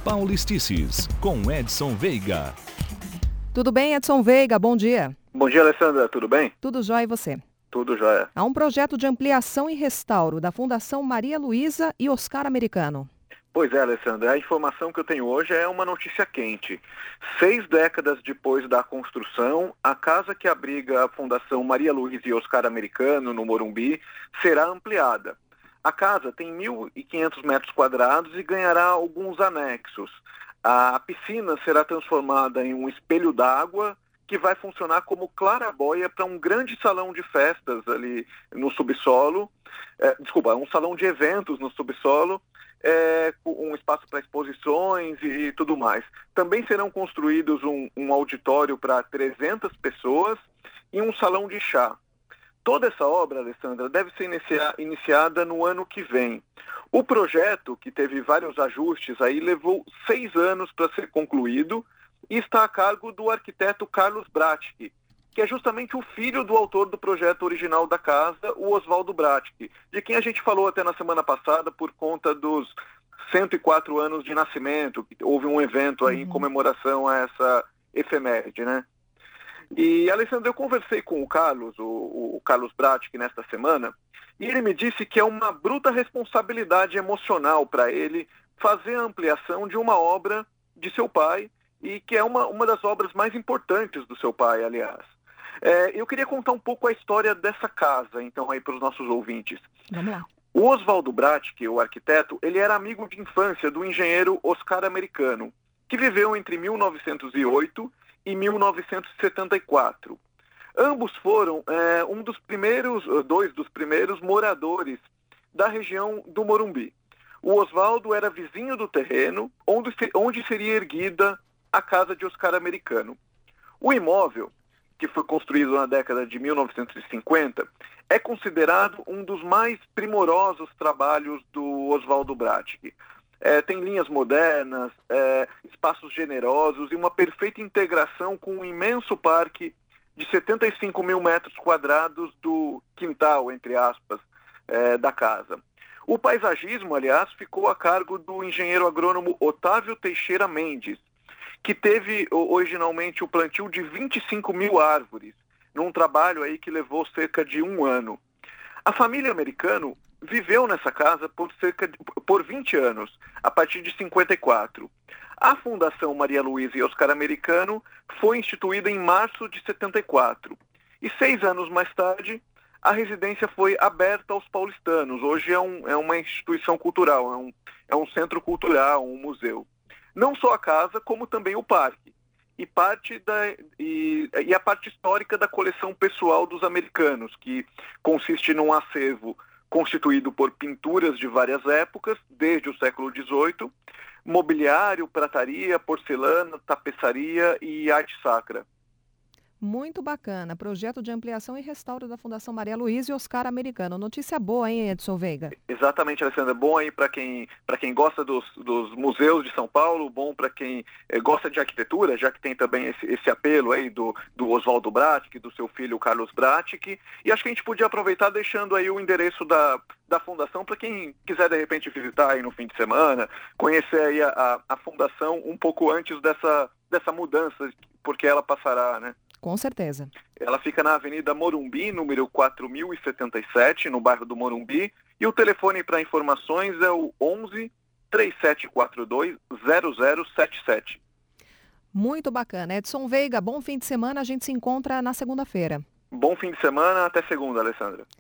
Paulistices, com Edson Veiga. Tudo bem, Edson Veiga? Bom dia. Bom dia, Alessandra. Tudo bem? Tudo jóia e você? Tudo jóia. Há um projeto de ampliação e restauro da Fundação Maria Luísa e Oscar Americano. Pois é, Alessandra. A informação que eu tenho hoje é uma notícia quente. 6 décadas depois da construção, a casa que abriga a Fundação Maria Luísa e Oscar Americano, no Morumbi, será ampliada. A casa tem 1.500 metros quadrados e ganhará alguns anexos. A piscina será transformada em um espelho d'água que vai funcionar como claraboia para um grande salão de festas ali no subsolo. Um salão de eventos no subsolo, com um espaço para exposições e tudo mais. Também serão construídos um auditório para 300 pessoas e um salão de chá. Toda essa obra, Alessandra, deve ser iniciada no ano que vem. O projeto, que teve vários ajustes aí, levou 6 anos para ser concluído e está a cargo do arquiteto Carlos Bratic, que é justamente o filho do autor do projeto original da casa, o Oswaldo Bratic, de quem a gente falou até na semana passada por conta dos 104 anos de nascimento, que houve um evento aí em comemoração a essa efeméride, né? E, Alessandra, eu conversei com o Carlos Bratic nesta semana, e ele me disse que é uma bruta responsabilidade emocional para ele fazer a ampliação de uma obra de seu pai, e que é uma das obras mais importantes do seu pai, aliás. Eu queria contar um pouco a história dessa casa, então, aí para os nossos ouvintes. Vamos lá. O Oswaldo Bratic, o arquiteto, ele era amigo de infância do engenheiro Oscar Americano, que viveu entre 1908 e 1974. Ambos foram dois dos primeiros moradores da região do Morumbi. O Oswaldo era vizinho do terreno onde seria erguida a casa de Oscar Americano. O imóvel, que foi construído na década de 1950, é considerado um dos mais primorosos trabalhos do Oswaldo Bratic. Tem linhas modernas, espaços generosos e uma perfeita integração com um imenso parque de 75 mil metros quadrados do quintal, entre aspas, da casa. O paisagismo, aliás, ficou a cargo do engenheiro agrônomo Otávio Teixeira Mendes, que teve originalmente o plantio de 25 mil árvores, num trabalho aí que levou cerca de 1 ano. A família Americano viveu nessa casa por 20 anos, a partir de 54. A Fundação Maria Luísa e Oscar Americano foi instituída em março de 74. E 6 anos mais tarde, a residência foi aberta aos paulistanos. Hoje é uma instituição cultural, é um centro cultural, um museu. Não só a casa, como também o parque. E a parte histórica da coleção pessoal dos americanos, que consiste num acervo constituído por pinturas de várias épocas, desde o século XVIII, mobiliário, prataria, porcelana, tapeçaria e arte sacra. Muito bacana. Projeto de ampliação e restauro da Fundação Maria Luísa e Oscar Americano. Notícia boa, hein, Edson Veiga? Exatamente, Alessandra. Bom aí para quem gosta dos museus de São Paulo, bom para quem gosta de arquitetura, já que tem também esse apelo aí do Oswaldo Bratic, do seu filho Carlos Bratic. E acho que a gente podia aproveitar deixando aí o endereço da Fundação para quem quiser, de repente, visitar aí no fim de semana, conhecer aí a Fundação um pouco antes dessa mudança, porque ela passará, né? Com certeza. Ela fica na Avenida Morumbi, número 4077, no bairro do Morumbi. E o telefone para informações é o 11 3742 0077. Muito bacana. Edson Veiga, bom fim de semana. A gente se encontra na segunda-feira. Bom fim de semana. Até segunda, Alessandra.